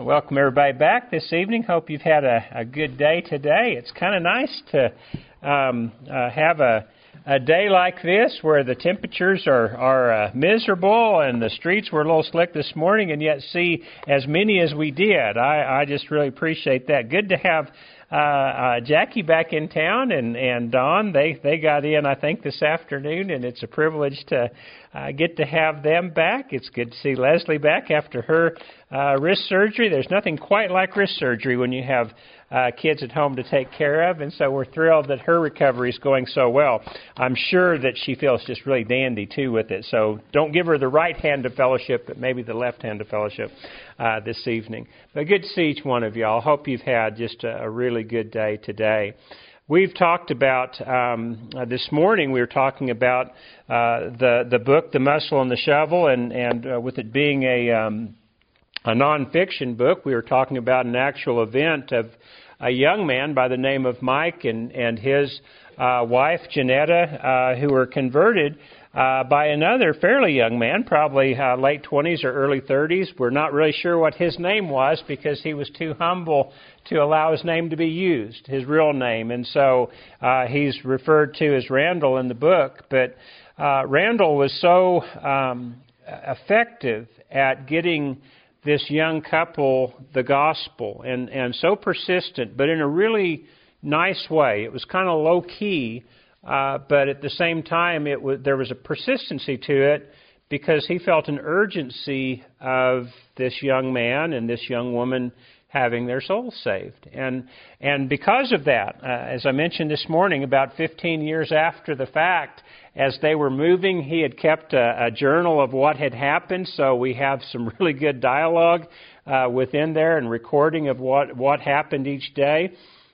Welcome everybody back this evening. Hope you've had a good day today. It's kind of nice to have a day like this where the temperatures are miserable and the streets were a little slick this morning, and yet see as many as we did. I just really appreciate that. Good to have Jackie back in town and Dawn. They got in, I think, this afternoon, and it's a privilege to get to have them back. It's good to see Leslie back after her wrist surgery. There's nothing quite like wrist surgery when you have kids at home to take care of, and so we're thrilled that her recovery is going so well. I'm sure that she feels just really dandy, too, with it. So don't give her the right hand of fellowship, but maybe the left hand of fellowship this evening. But good to see each one of y'all. Hope you've had just a really good day today. We've talked about, this morning we were talking about the book, The Muscle and the Shovel, and with it being a nonfiction book, we were talking about an actual event of a young man by the name of Mike and his wife, Janetta, who were converted by another fairly young man, probably late 20s or early 30s. We're not really sure what his name was because he was too humble to allow his name to be used, his real name. And so he's referred to as Randall in the book. But Randall was so effective at getting this young couple the gospel and so persistent, but in a really nice way. It was kind of low-key, but at the same time, there was a persistency to it because he felt an urgency of this young man and this young woman having their souls saved. And because of that, as I mentioned this morning, about 15 years after the fact, as they were moving, he had kept a journal of what had happened, so we have some really good dialogue within there and recording of what happened each day.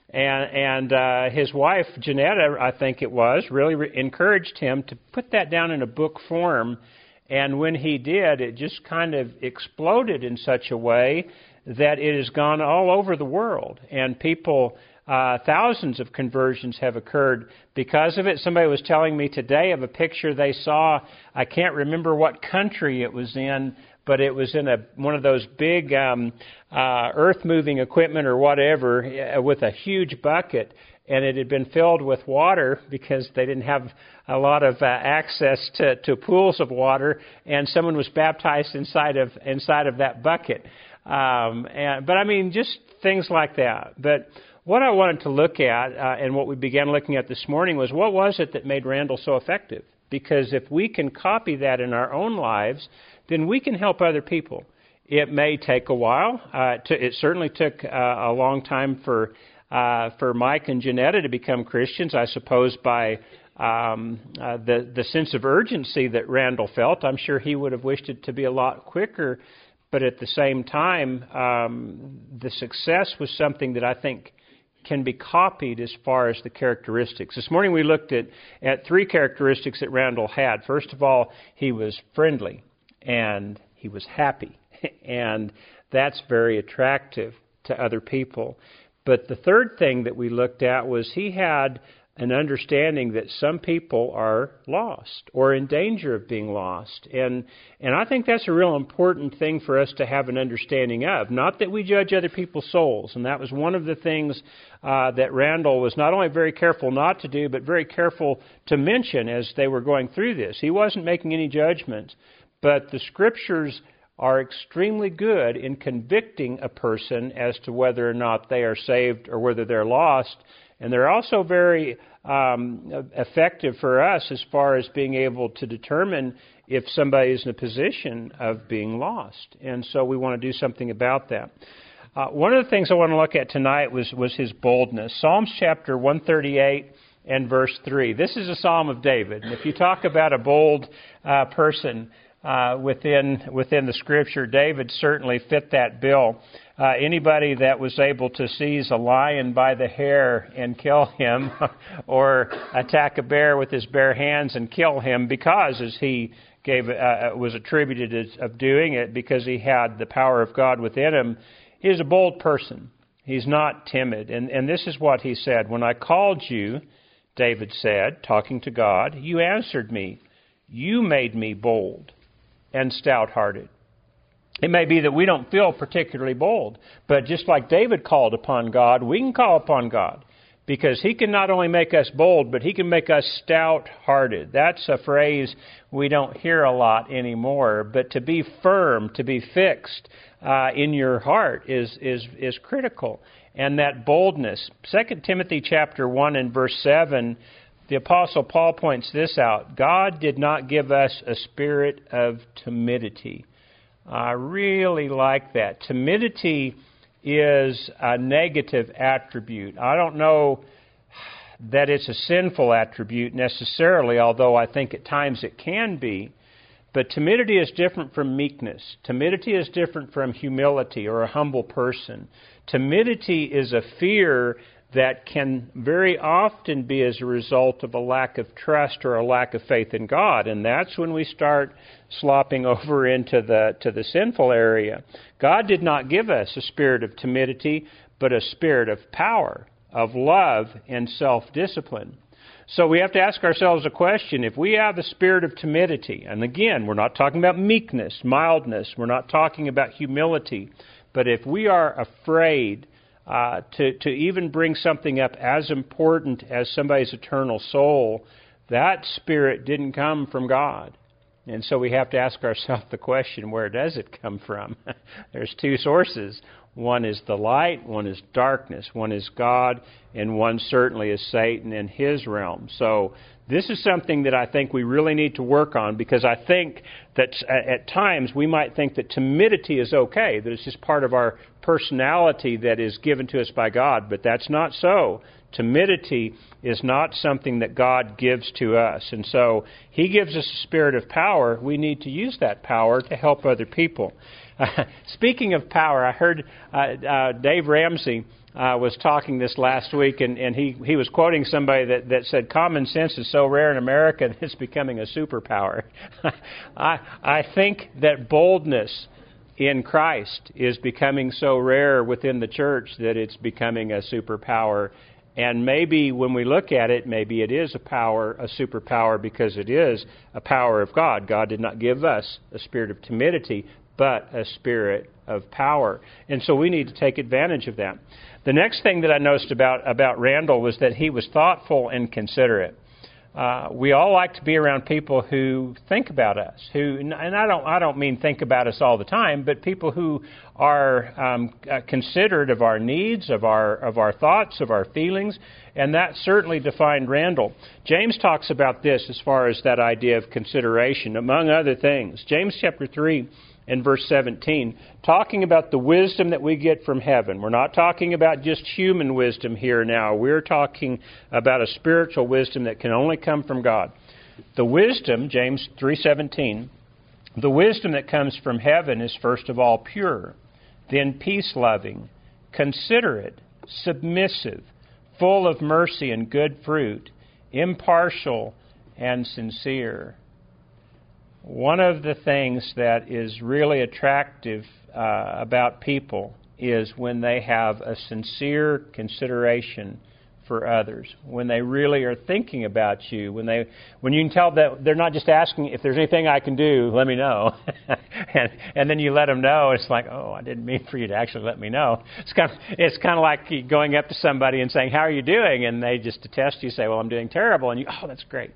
And his wife, Janetta, I think it was, really encouraged him to put that down in a book form. And when he did, it just kind of exploded in such a way that it has gone all over the world. And people, thousands of conversions have occurred because of it. Somebody was telling me today of a picture they saw. I can't remember what country it was in, but it was in one of those big earth-moving equipment or whatever with a huge bucket, and it had been filled with water because they didn't have a lot of access to pools of water, and someone was baptized inside of that bucket. But I mean, just things like that. But what I wanted to look at, and what we began looking at this morning, was what was it that made Randall so effective? Because if we can copy that in our own lives, then we can help other people. It may take a while. It certainly took a long time for Mike and Janetta to become Christians, I suppose, by the sense of urgency that Randall felt. I'm sure he would have wished it to be a lot quicker, but at the same time, the success was something that I think can be copied as far as the characteristics. This morning we looked at three characteristics that Randall had. First of all, he was friendly and he was happy, and that's very attractive to other people. But the third thing that we looked at was he had an understanding that some people are lost or in danger of being lost. And I think that's a real important thing for us to have an understanding of. Not that we judge other people's souls. And that was one of the things that Randall was not only very careful not to do, but very careful to mention as they were going through this. He wasn't making any judgments, but the Scriptures are extremely good in convicting a person as to whether or not they are saved or whether they're lost. And they're also very effective for us as far as being able to determine if somebody is in a position of being lost. And so we want to do something about that. One of the things I want to look at tonight was his boldness. Psalms chapter 138 and verse 3. This is a psalm of David. And if you talk about a bold person within the Scripture, David certainly fit that bill. Anybody that was able to seize a lion by the hair and kill him, or attack a bear with his bare hands and kill him, because, as he was attributed as of doing it, because he had the power of God within him, he is a bold person. He's not timid. And this is what he said. When I called you, David said, talking to God, you answered me. You made me bold and stout-hearted. It may be that we don't feel particularly bold, but just like David called upon God, we can call upon God, because He can not only make us bold, but He can make us stout-hearted. That's a phrase we don't hear a lot anymore, but to be firm, to be fixed in your heart is critical. And that boldness. 2 Timothy chapter 1 and verse 7, the Apostle Paul points this out. God did not give us a spirit of timidity. I really like that. Timidity is a negative attribute. I don't know that it's a sinful attribute necessarily, although I think at times it can be. But timidity is different from meekness. Timidity is different from humility or a humble person. Timidity is a fear that can very often be as a result of a lack of trust or a lack of faith in God. And that's when we start slopping over into the sinful area. God did not give us a spirit of timidity, but a spirit of power, of love, and self-discipline. So we have to ask ourselves a question. If we have a spirit of timidity, and again, we're not talking about meekness, mildness, we're not talking about humility, but if we are afraid to even bring something up as important as somebody's eternal soul, that spirit didn't come from God. And so we have to ask ourselves the question, where does it come from? There's two sources. One is the light, one is darkness, one is God, and one certainly is Satan and his realm. So this is something that I think we really need to work on, because I think that at times we might think that timidity is okay, that it's just part of our personality that is given to us by God, but that's not so. Timidity is not something that God gives to us. And so He gives us a spirit of power. We need to use that power to help other people. Speaking of power, I heard Dave Ramsey was talking this last week, and he was quoting somebody that said, common sense is so rare in America that it's becoming a superpower. I think that boldness in Christ is becoming so rare within the church that it's becoming a superpower. And maybe when we look at it, maybe it is a superpower, because it is a power of God. God did not give us a spirit of timidity, but a spirit of power. And so we need to take advantage of that. The next thing that I noticed about Randall was that he was thoughtful and considerate. We all like to be around people who think about us, and I don't mean think about us all the time, but people who are considerate of our needs, of our thoughts, of our feelings, and that certainly defined Randall. James talks about this as far as that idea of consideration, among other things. James chapter 3 and verse 17, talking about the wisdom that we get from heaven. We're not talking about just human wisdom here now. We're talking about a spiritual wisdom that can only come from God. The wisdom, James 3:17, the wisdom that comes from heaven is first of all pure, then peace-loving, considerate, submissive, full of mercy and good fruit, impartial and sincere. One of the things that is really attractive about people is when they have a sincere consideration for others, when they really are thinking about you, when you can tell that they're not just asking, if there's anything I can do, let me know. and then you let them know. It's like, oh, I didn't mean for you to actually let me know. It's kind of like going up to somebody and saying, how are you doing? And they just detest you, say, well, I'm doing terrible. And you, oh, that's great.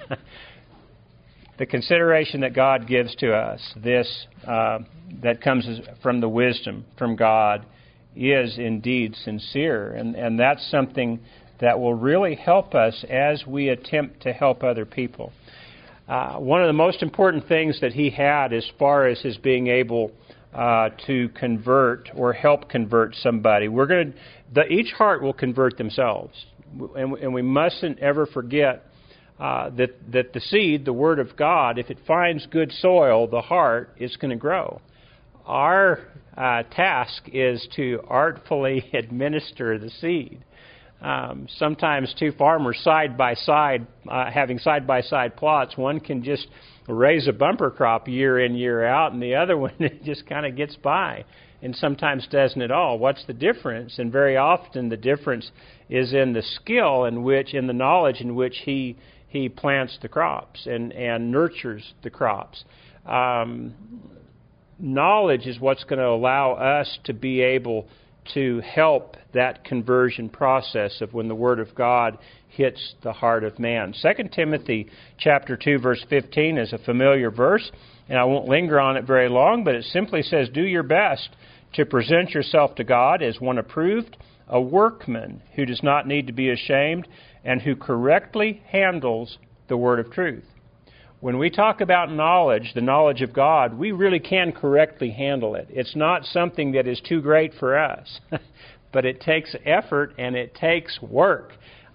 The consideration that God gives to us, this that comes from the wisdom from God, is indeed sincere. And that's something that will really help us as we attempt to help other people. One of the most important things that he had as far as his being able to convert or help convert somebody, each heart will convert themselves. And we mustn't ever forget that the seed, the Word of God, if it finds good soil, the heart is going to grow. Our task is to artfully administer the seed. Sometimes two farmers side by side, having side-by-side plots, one can just raise a bumper crop year in, year out, and the other one it just kind of gets by, and sometimes doesn't at all. What's the difference? And very often the difference is in the skill in the knowledge in which he plants the crops and nurtures the crops. knowledge is what's going to allow us to be able to help that conversion process of when the Word of God hits the heart of man. 2 Timothy chapter 2, verse 15 is a familiar verse, and I won't linger on it very long, but it simply says, "Do your best to present yourself to God as one approved, a workman who does not need to be ashamed, and who correctly handles the word of truth." When we talk about knowledge, the knowledge of God, we really can correctly handle it. It's not something that is too great for us, but it takes effort and it takes work.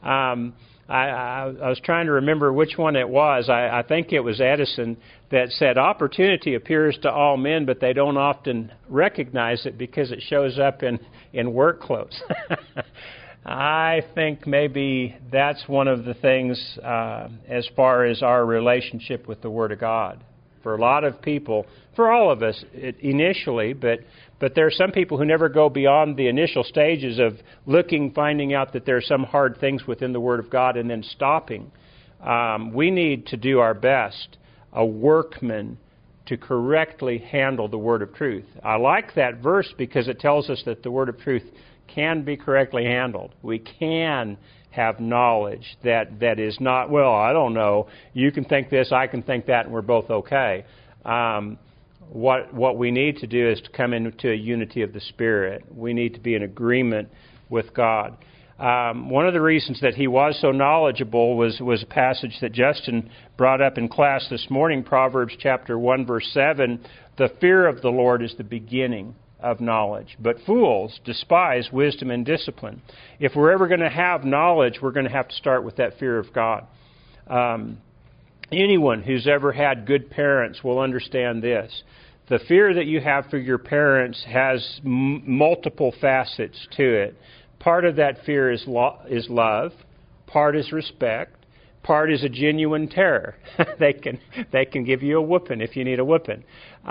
I was trying to remember which one it was. I think it was Edison that said, "Opportunity appears to all men, but they don't often recognize it because it shows up in work clothes." I think maybe that's one of the things as far as our relationship with the Word of God. For a lot of people, for all of us initially, but there are some people who never go beyond the initial stages of looking, finding out that there are some hard things within the Word of God, and then stopping. We need to do our best, a workman, to correctly handle the Word of truth. I like that verse because it tells us that the Word of truth can be correctly handled. We can have knowledge that is not, well, I don't know, you can think this, I can think that, and we're both okay. What we need to do is to come into a unity of the Spirit. We need to be in agreement with God. One of the reasons that he was so knowledgeable was a passage that Justin brought up in class this morning, Proverbs chapter 1, verse 7. "The fear of the Lord is the beginning of knowledge, but fools despise wisdom and discipline." If we're ever going to have knowledge, we're going to have to start with that fear of God. Anyone who's ever had good parents will understand this. The fear that you have for your parents has multiple facets to it. Part of that fear is love. Part is respect. Part is a genuine terror. They can give you a whooping if you need a whooping.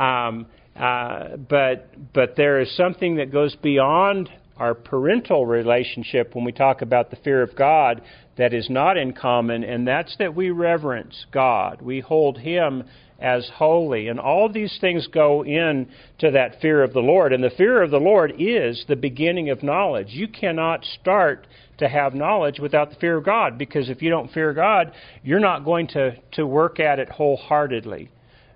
But there is something that goes beyond our parental relationship when we talk about the fear of God that is not in common, and that's that we reverence God. We hold Him as holy. And all these things go into that fear of the Lord. And the fear of the Lord is the beginning of knowledge. You cannot start to have knowledge without the fear of God, because if you don't fear God, you're not going to work at it wholeheartedly.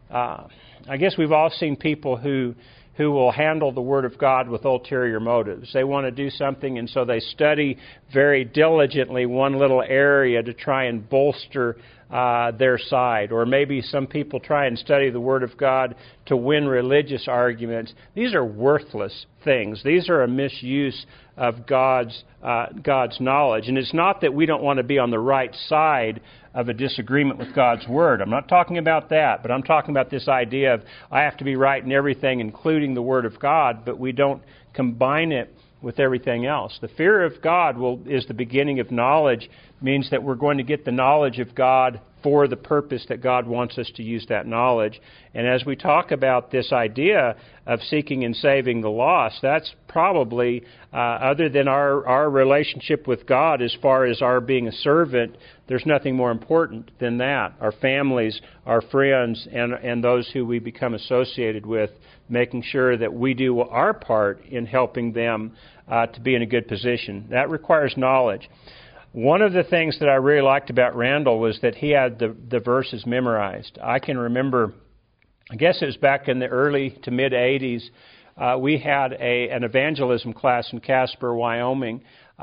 I guess we've all seen people who will handle the Word of God with ulterior motives. They want to do something, and so they study very diligently one little area to try and bolster their side. Or maybe some people try and study the Word of God to win religious arguments. These are worthless things. These are a misuse of God's knowledge. And it's not that we don't want to be on the right side of a disagreement with God's Word. I'm not talking about that, but I'm talking about this idea of I have to be right in everything, including the Word of God, but we don't combine it with everything else. The fear of God is the beginning of knowledge, means that we're going to get the knowledge of God for the purpose that God wants us to use that knowledge. And as we talk about this idea of seeking and saving the lost, that's probably, other than our relationship with God as far as our being a servant, there's nothing more important than that. Our families, our friends, and those who we become associated with, making sure that we do our part in helping them to be in a good position. That requires knowledge. One of the things that I really liked about Randall was that he had the verses memorized. I can remember, I guess it was back in the early to mid-'80s, we had an evangelism class in Casper, Wyoming,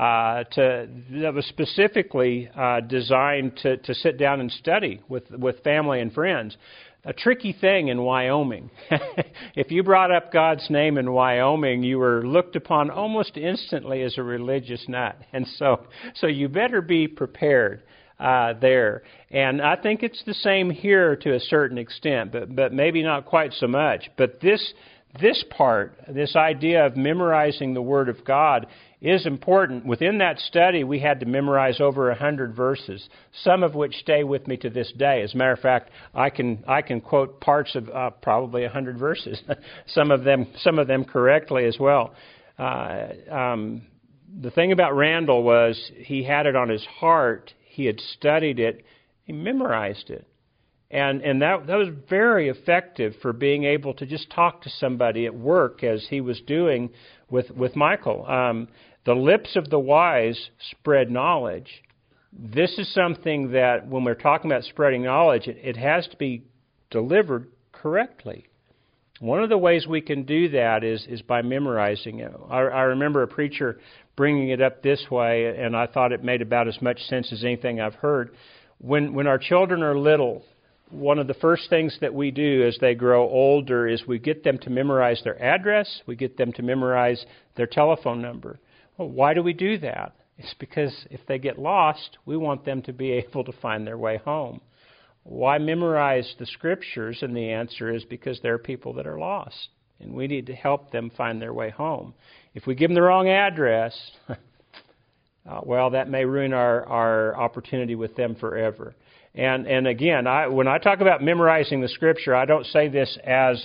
that was specifically designed to sit down and study with family and friends. A tricky thing in Wyoming. If you brought up God's name in Wyoming, you were looked upon almost instantly as a religious nut. And so you better be prepared there. And I think it's the same here to a certain extent, but maybe not quite so much. But this part, this idea of memorizing the Word of God, is important. Within that study, we had to memorize over 100 verses, some of which stay with me to this day. As a matter of fact, I can quote parts of probably 100 verses, some of them correctly as well. The thing about Randall was he had it on his heart. He had studied it. He memorized it. And that was very effective for being able to just talk to somebody at work as he was doing with Michael. The lips of the wise spread knowledge. This is something that when we're talking about spreading knowledge, it has to be delivered correctly. One of the ways we can do that is by memorizing it. I remember a preacher bringing it up this way, and I thought it made about as much sense as anything I've heard. When our children are little, one of the first things that we do as they grow older is we get them to memorize their address, we get them to memorize their telephone number. Well, why do we do that? It's because if they get lost, we want them to be able to find their way home. Why memorize the Scriptures? And the answer is because there are people that are lost, and we need to help them find their way home. If we give them the wrong address, well, that may ruin our opportunity with them forever. And again, when I talk about memorizing the Scripture, I don't say this as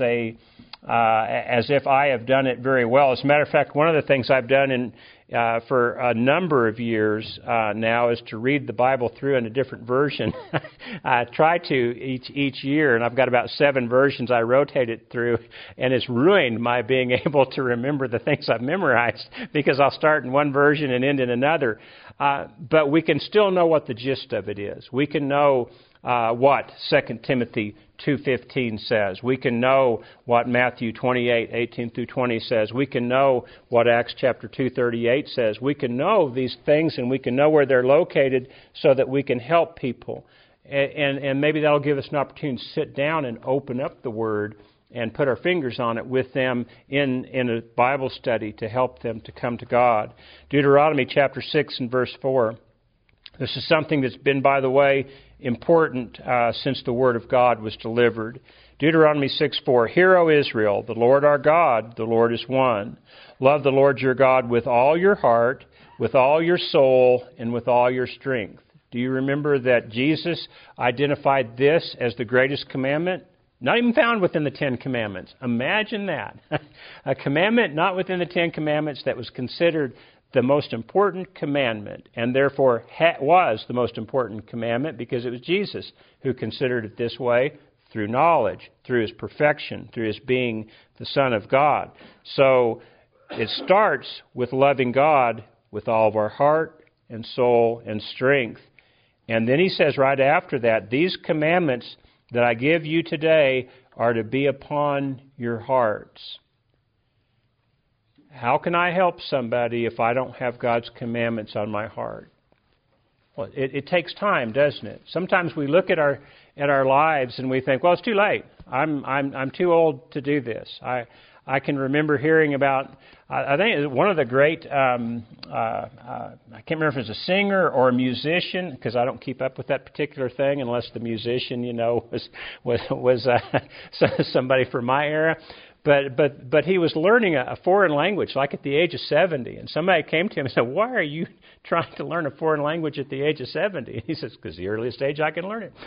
if I have done it very well. As a matter of fact, one of the things I've done for a number of years now is to read the Bible through in a different version. I try to each year, and I've got about 7 versions I rotate it through, and it's ruined my being able to remember the things I've memorized because I'll start in one version and end in another. But we can still know what the gist of it is. We can know what 2 Timothy 2:15 says. We can know what Matthew 28:18 through 20 says. We can know what Acts chapter 2:38 says. We can know these things, and we can know where they're located so that we can help people. And maybe that'll give us an opportunity to sit down and open up the Word and put our fingers on it with them in a Bible study to help them to come to God. Deuteronomy chapter 6 and verse 4. This is something that's been, by the way, important since the Word of God was delivered. Deuteronomy 6:4, Hear, O Israel, the Lord our God, the Lord is one. Love the Lord your God with all your heart, with all your soul, and with all your strength. Do you remember that Jesus identified this as the greatest commandment? Not even found within the 10 Commandments. Imagine that. A commandment not within the 10 Commandments that was considered the most important commandment, and therefore was the most important commandment because it was Jesus who considered it this way through knowledge, through His perfection, through His being the Son of God. So it starts with loving God with all of our heart and soul and strength. And then He says right after that, these commandments that I give you today are to be upon your hearts. How can I help somebody if I don't have God's commandments on my heart? Well, it takes time, doesn't it? Sometimes we look at our lives and we think, well, it's too late. I'm too old to do this. I can remember hearing about, I think one of the great, I can't remember if it was a singer or a musician, because I don't keep up with that particular thing unless the musician, was somebody from my era. But he was learning a foreign language, like at the age of 70. And somebody came to him and said, why are you trying to learn a foreign language at the age of 70? And he says, because the earliest age I can learn it.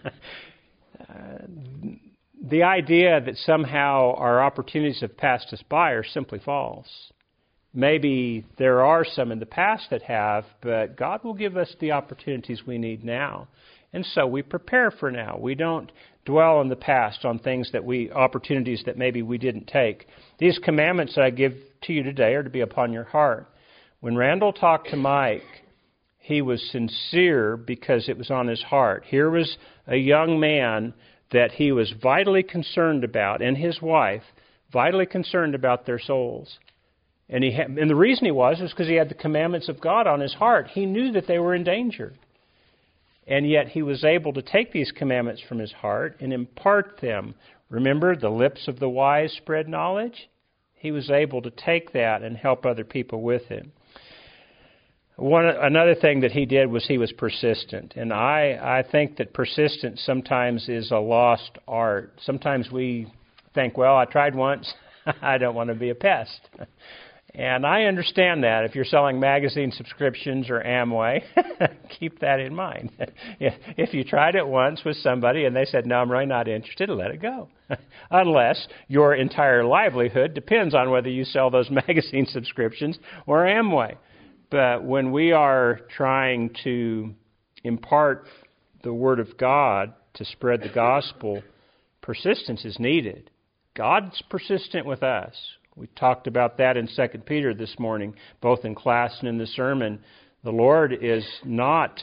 The idea that somehow our opportunities have passed us by are simply false. Maybe there are some in the past that have, but God will give us the opportunities we need now. And so we prepare for now. We don't dwell in the past on opportunities that maybe we didn't take. These commandments that I give to you today are to be upon your heart. When Randall talked to Mike, he was sincere because it was on his heart. Here was a young man that he was vitally concerned about, and his wife, vitally concerned about their souls. And the reason he was because he had the commandments of God on his heart. He knew that they were in danger. And yet he was able to take these commandments from his heart and impart them. Remember, the lips of the wise spread knowledge? He was able to take that and help other people with it. Another thing that he did was he was persistent. And I think that persistence sometimes is a lost art. Sometimes we think, well, I tried once. I don't want to be a pest. And I understand that. If you're selling magazine subscriptions or Amway, keep that in mind. If you tried it once with somebody and they said, no, I'm really not interested, let it go. Unless your entire livelihood depends on whether you sell those magazine subscriptions or Amway. But when we are trying to impart the Word of God to spread the gospel, persistence is needed. God's persistent with us. We talked about that in 2 Peter this morning, both in class and in the sermon. The Lord is not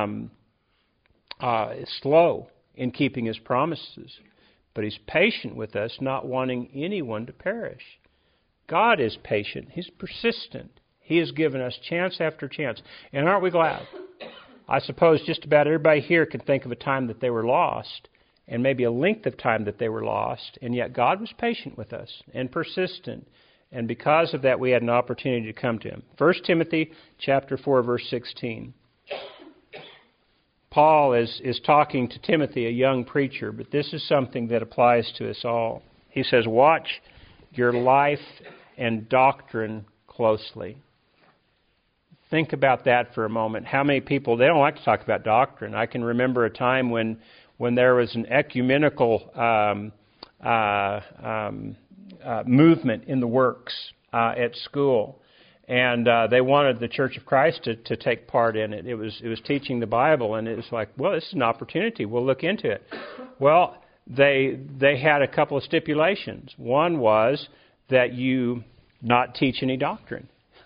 slow in keeping His promises, but He's patient with us, not wanting anyone to perish. God is patient. He's persistent. He has given us chance after chance. And aren't we glad? I suppose just about everybody here can think of a time that they were lost, and maybe a length of time that they were lost, and yet God was patient with us and persistent. And because of that, we had an opportunity to come to Him. 1 Timothy chapter 4, verse 16. Paul is talking to Timothy, a young preacher, but this is something that applies to us all. He says, watch your life and doctrine closely. Think about that for a moment. How many people, they don't like to talk about doctrine. I can remember a time when there was an ecumenical movement in the works at school. And they wanted the Church of Christ to take part in it. It was teaching the Bible, and it was like, well, this is an opportunity. We'll look into it. Well, they had a couple of stipulations. One was that you not teach any doctrine.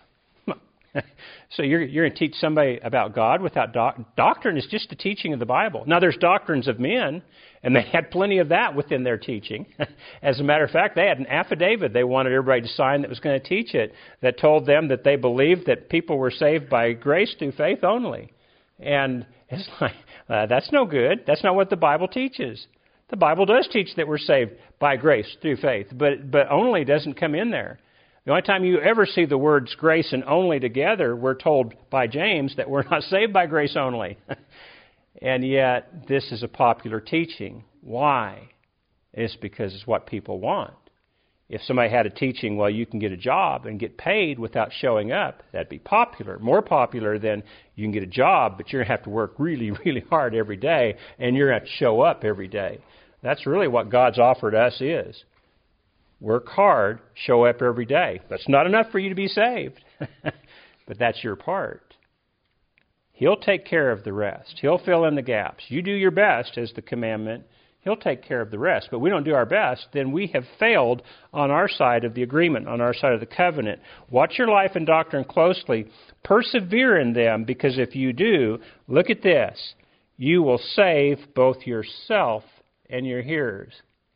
So you're going to teach somebody about God without doctrine is just the teaching of the Bible. Now, there's doctrines of men, and they had plenty of that within their teaching. As a matter of fact, they had an affidavit they wanted everybody to sign that was going to teach it, that told them that they believed that people were saved by grace through faith only. And it's like, that's no good. That's not what the Bible teaches. The Bible does teach that we're saved by grace through faith, but only doesn't come in there. The only time you ever see the words grace and only together, we're told by James that we're not saved by grace only. And yet, this is a popular teaching. Why? It's because it's what people want. If somebody had a teaching, well, you can get a job and get paid without showing up, that'd be popular. More popular than you can get a job, but you're going to have to work really, really hard every day, and you're going to have to show up every day. That's really what God's offered us is. Work hard, show up every day. That's not enough for you to be saved, but that's your part. He'll take care of the rest. He'll fill in the gaps. You do your best as the commandment. He'll take care of the rest. But we don't do our best, then we have failed on our side of the agreement, on our side of the covenant. Watch your life and doctrine closely. Persevere in them, because if you do, look at this, you will save both yourself and your hearers.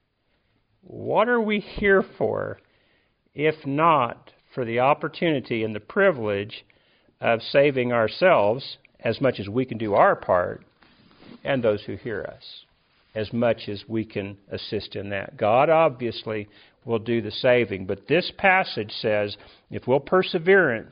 What are we here for, if not for the opportunity and the privilege of saving ourselves as much as we can do our part, and those who hear us, as much as we can assist in that? God obviously will do the saving, but this passage says if we'll persevere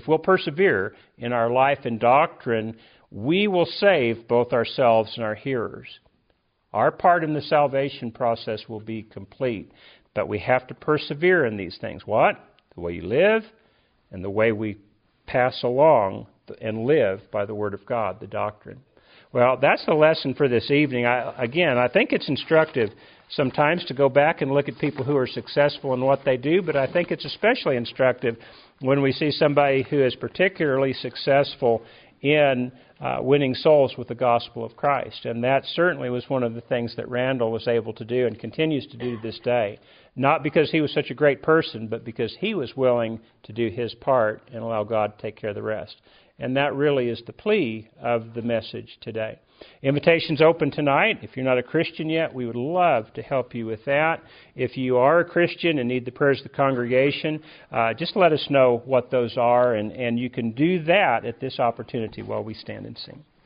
in our life and doctrine, we will save both ourselves and our hearers. Our part in the salvation process will be complete, but we have to persevere in these things. What? The way you live and the way we pass along and live by the Word of God, the doctrine. Well, that's the lesson for this evening. I think it's instructive sometimes to go back and look at people who are successful in what they do, but I think it's especially instructive when we see somebody who is particularly successful in winning souls with the gospel of Christ. And that certainly was one of the things that Randall was able to do and continues to do to this day. Not because he was such a great person, but because he was willing to do his part and allow God to take care of the rest. And that really is the plea of the message today. Invitation's open tonight. If you're not a Christian yet, we would love to help you with that. If you are a Christian and need the prayers of the congregation, just let us know what those are, and you can do that at this opportunity while we stand and sing.